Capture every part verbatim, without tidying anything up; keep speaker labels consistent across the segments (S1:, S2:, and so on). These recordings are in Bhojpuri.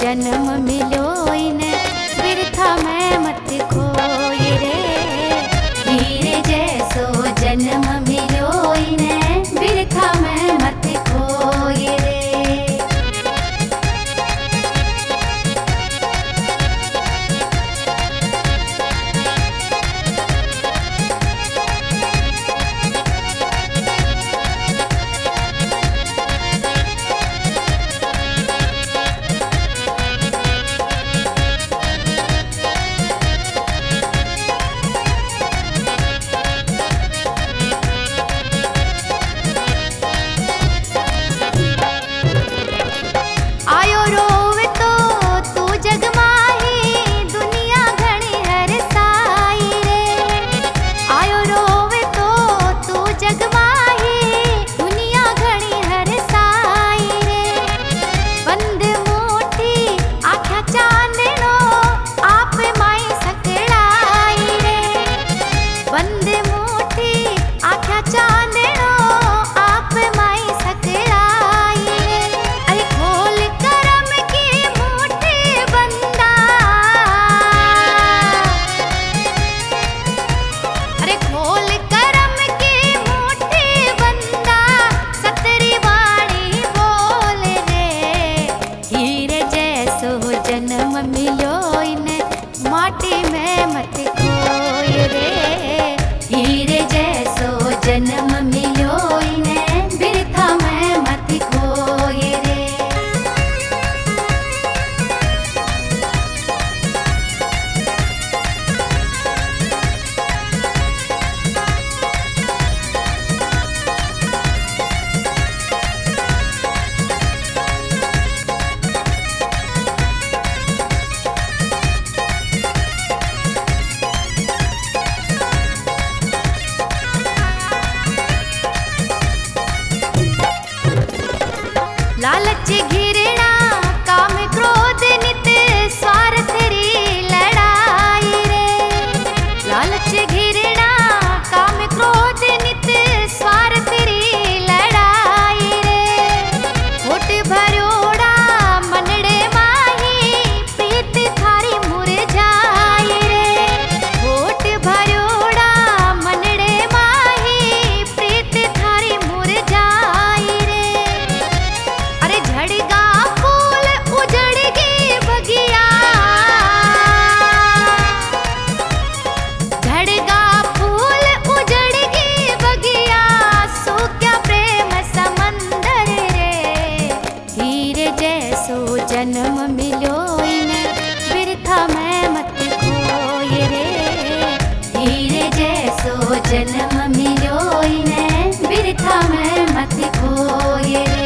S1: जन्म मिलो इने बिरथा में मत खोए रे। हीरे जैसो जन्म मिलो इने बिरथा में मत खोए रे। जन्म मिलो इने माटी में मत खोए रे। हीरे जैसो जन्म मिलो इने बिरथा में मत खोए रे। लालच घिरना काम क्रोध नित स्वार्थ री लड़ाई रे। लालच घिरना काम क्रोध नित स्वार्थ री लड़ाई रे। होठ भरोड़ा मनड़े माही प्रीत थारी मुरझाई रे। होठ भरोड़ा मनड़े माही प्रीत थारी मुरझाई रे। झड़गा फूल उजड़ गई बगिया। झड़गा फूल उजड़ गई बगिया सो क्या प्रेम समंदर रे। हीरे जैसो जन्म मिलो इने बिरथा में मत खोए रे। हीरे जैसो जन्म मिलो इने बिरथा में मत खोए रे।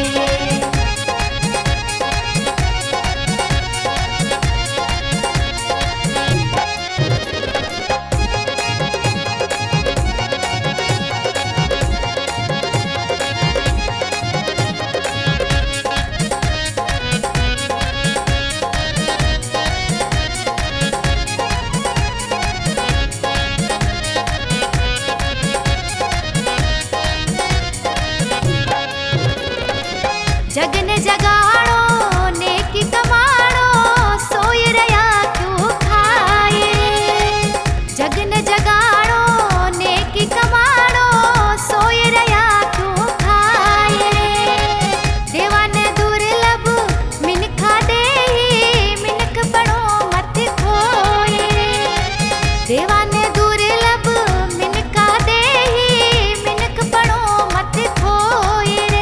S1: जगन जगाड़ो नेकी कमाड़ो सोई रया क्यों खाए। जगन जगाड़ो नेकी कमाड़ो सोई रया क्यों खाए। देवान दुर्लभ मिनखा दे मिनख बनो मत खोए। देवान दुर्लभ मिनखा दे मिनख बनो मत खोए रे।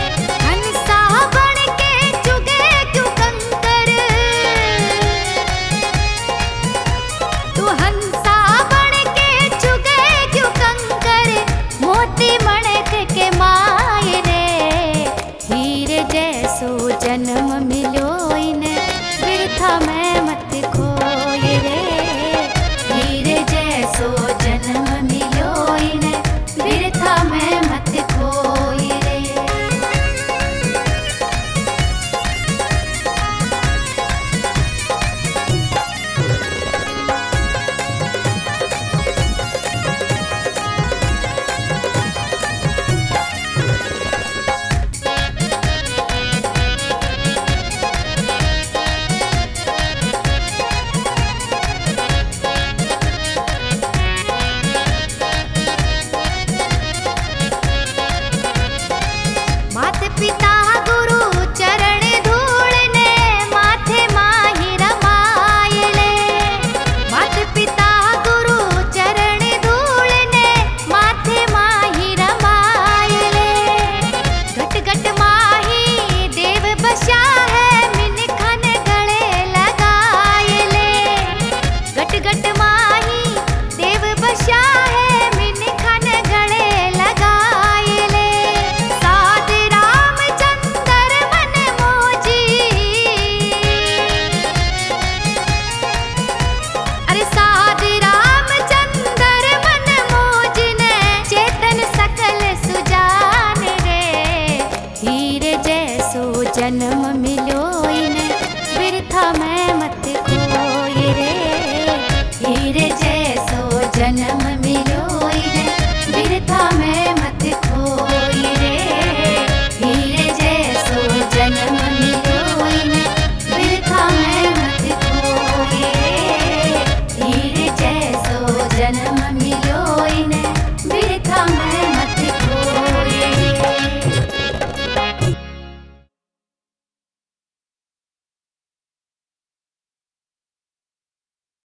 S1: जन्म मिलो इने बिरथा में मत खोए रे। हीरे जैसो जन्म मिलो इने बिरथा में मत खोए रे। जैसो जन्म मिलो इन्हें बिरथा में मत खोए रे। हीरे जैसो जन्म मिलो